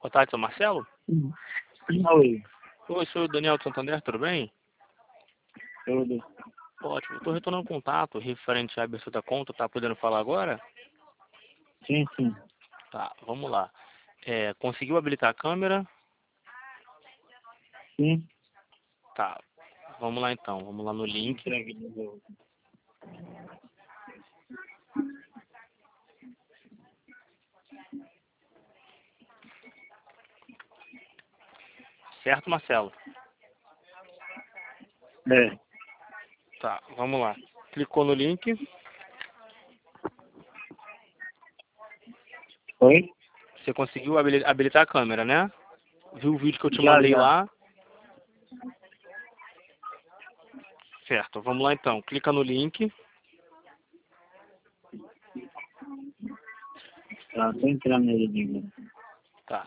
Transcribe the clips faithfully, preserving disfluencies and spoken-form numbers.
Boa tarde, seu Marcelo. Oi, Oi, sou o Daniel de Santander, tudo bem? tudo. Ótimo, estou retornando contato referente à abertura da conta, tá podendo falar agora? Sim, sim. Tá, vamos lá. É, conseguiu habilitar a câmera? Sim. Tá, vamos lá então, vamos lá no link. Entregue de novo. Certo, Marcelo? É. Tá, vamos lá. Clicou no link, Oi? você conseguiu habili- habilitar a câmera, né? Viu o vídeo que eu te Já, mandei já. lá? Certo, vamos lá então. Clica no link. Tá, tô entrando nele de novo. Tá.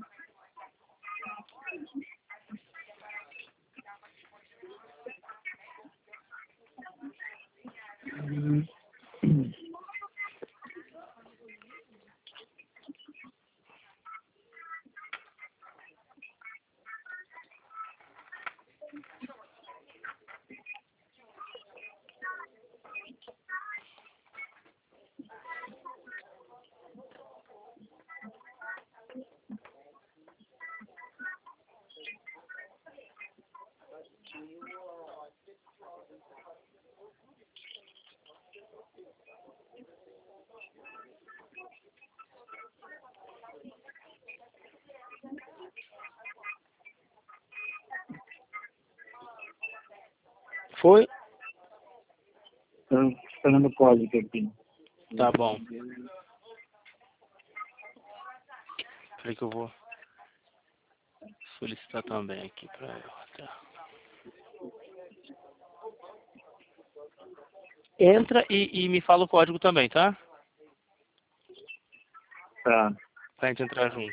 Foi? Tô esperando o código aqui. Tá bom. Peraí que eu vou solicitar também aqui pra ela. Tá. Entra e, e me fala o código também, tá? Tá. Pra gente entrar junto.